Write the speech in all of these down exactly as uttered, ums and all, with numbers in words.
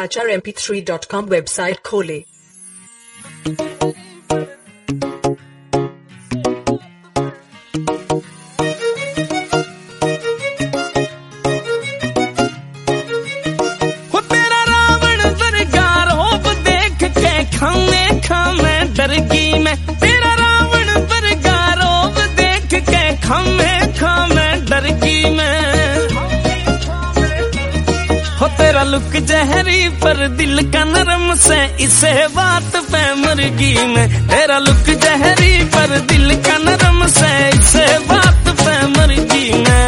H R M P three dot com website खोले। डर गई मैं तेरा रावण वर्गा रोब देख के खामे खामे डर गई मैं। हो तेरा लुक जहरी पर दिल का नरम से इसे बात पे मर गई मैं। तेरा लुक जहरी पर दिल का नरम से इसे बात पे मर गई मैं।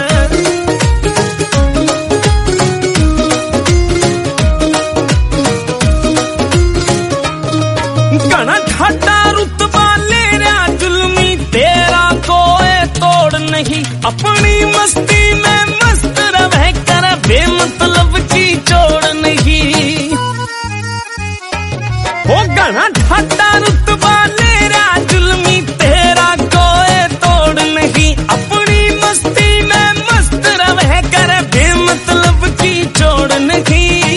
घना ठाटा रुतबा ले रहा जुल्मी तेरा कोई तोड़ नहीं। अपनी मस्ती में मस्त रह कर बेमतलब की जोड़ नहीं। हो घना ठाटा रुतबा ले रहा जुल्मी तेरा कोई तोड़ नहीं। अपनी मस्ती में मस्त रह कर बेमतलब की जोड़ नहीं।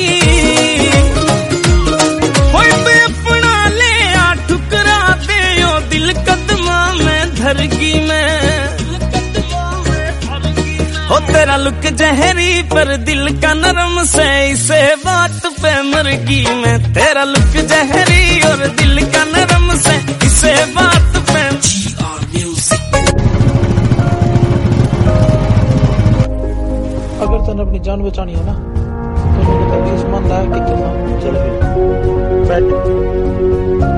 हो तेरा लुक जहरी पर दिल का नरम से इसे बात पे मर गई मैं। तेरा लुक जहरी और दिल का नरम से इसे बात पे। अगर तने अपनी जान बचानी है ना तो मैंने कभी मान लाया कि तुम चल फिर बैठ।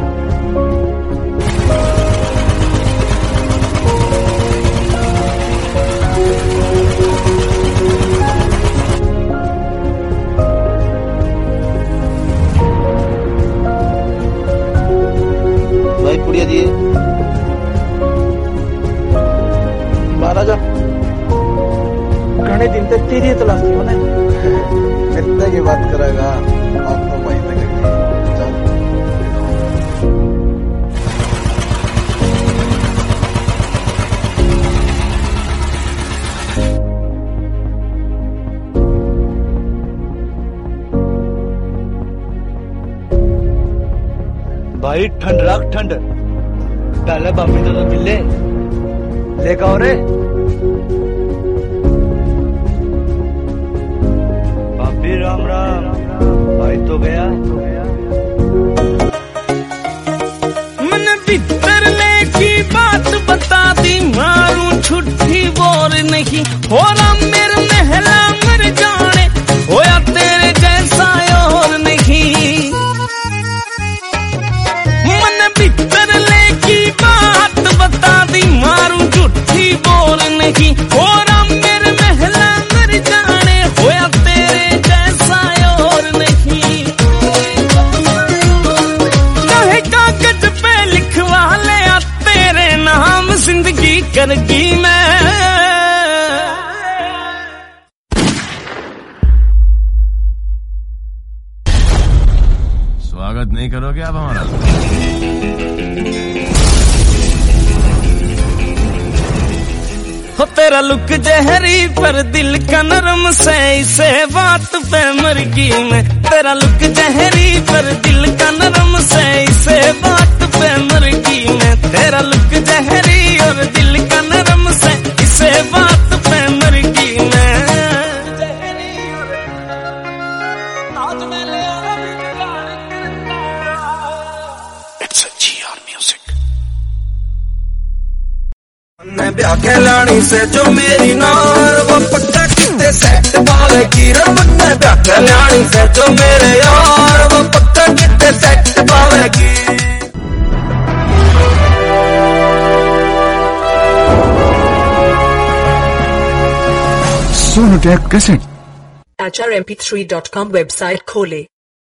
भाई पुड़िया दिए महाराजा घने दिन तक तेरी तलाश थी मैंने। कितने की बात करेगा आप तो वहीं तक भाई ठंड रख ठंड पहले बापी तो, तो मिले लेकर आओ रे। बापी राम राम भाई तो गया। मन भीतर लेकी बात बता दी मारू छुट्टी बोर नहीं। हो राम मेरे महला मर जाने होया तेरे जैसा और नहीं। मन भीतर लेकी बात बता दी मारू झूठी बोल नहीं। हो राम मेरे महला मर जाने होया तेरे जैसा और नहीं। कहे कागज पे लिखवा ले तेरे नाम जिंदगी करगी मैं। स्वागत नहीं करोगे आप हमारा? हो तेरा लुक जहरी पर दिल का नरम से इसे बात पे मर गई मैं। तेरा लुक जहरी पर दिल का नरम से इसे बात पे मर गई मैं। तेरा लुक जहरी और दिल का नरम से इसे बात पे मर गई मैं। मैं ब्याह के लानी से जो मेरी नार वो पक्का कितने सेट पावेगी। रब मैं ब्याह के लानी से जो मेरे यार वो पक्का कितने सेट पावेगी। H R M P three dot com website खोले।